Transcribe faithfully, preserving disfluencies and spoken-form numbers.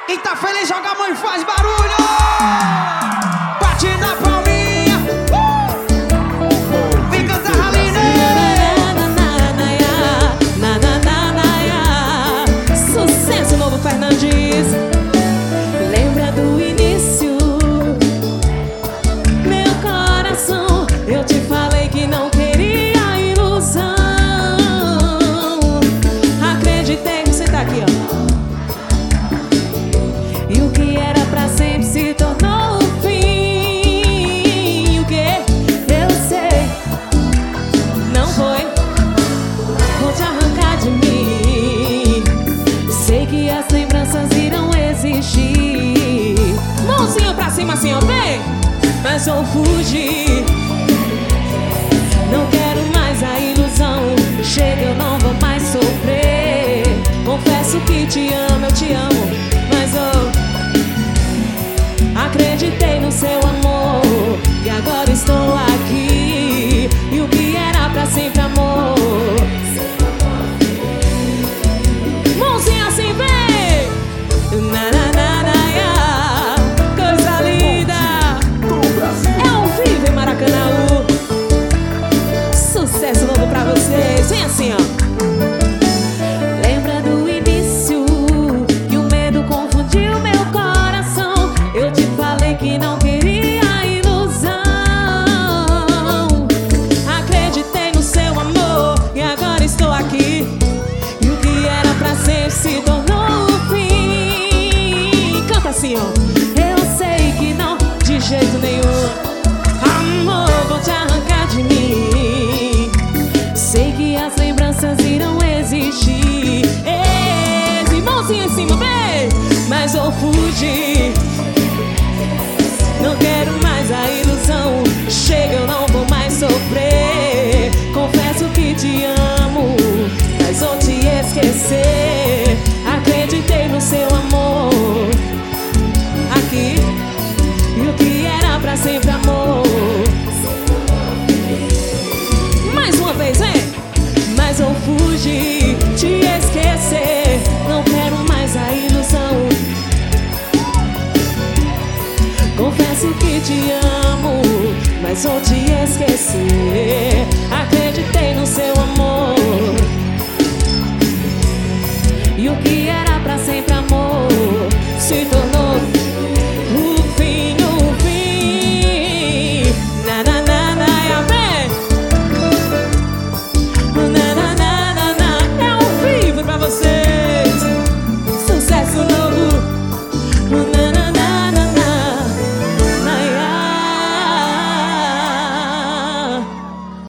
Quem tá feliz joga a mão e faz barulho. Bate na palminha. uh! Vem cantar Raline. Sucesso novo Fernandes. Lembra do início? Meu coração, eu te falei que não queria ilusão. Acreditei, você tá aqui, ó. E o que era pra sempre se tornou o fim. O que? Eu sei. Não foi. Vou te arrancar de mim. Sei que as lembranças irão existir. Mãozinha pra cima assim, ó, vem. Mas vou fugir. Não quero mais a ilusão. Chega, eu não vou mais sofrer. Confesso que te amo, eu te amo. Mas eu acreditei no seu amor e agora estou aqui. E o que era pra sempre amor. Mãozinha assim, vem! Na, na, na, na, ya. Coisa linda! É ao vivo em Maracanã. Sucesso novo pra vocês. Vem assim, ó. Lembra do início que o medo confundiu meu coração. Eu te falei que não queria ilusão. Acreditei no seu amor e agora estou aqui. E o que era pra sempre se tornou o fim. Canta assim, ó. Eu sei que não, de jeito nenhum. Amor, vou te arrancar de mim. Sei que as lembranças irão existir. Esse mãozinha em cima, vem! Mas vou fugir. Não quero mais a ilusão. Chega, eu não vou mais sofrer. Confesso que te amo, mas vou te esquecer. Acreditei no seu amor aqui. E o que era pra sempre amor. Mais uma vez, vem! Mas vou fugir, te esquecer. Não quero mais a ilusão. Confesso que te amo, mas vou te esquecer.